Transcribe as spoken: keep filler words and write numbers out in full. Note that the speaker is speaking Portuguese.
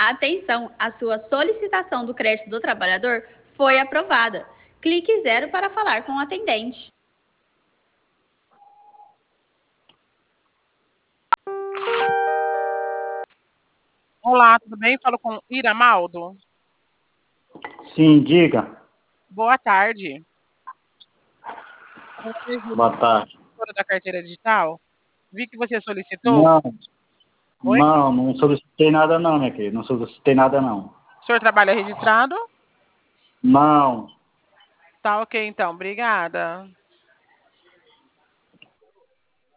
Atenção, a sua solicitação do crédito do trabalhador foi aprovada. Clique zero para falar com o atendente. Olá, tudo bem? Falo com Iramaldo. Sim, diga. Boa tarde. Boa tarde. Da carteira digital, vi que você solicitou. Não, Oi? não, não solicitei nada não, minha querida. Não solicitei nada não. O senhor trabalha registrado? Não. Tá ok, então. Obrigada.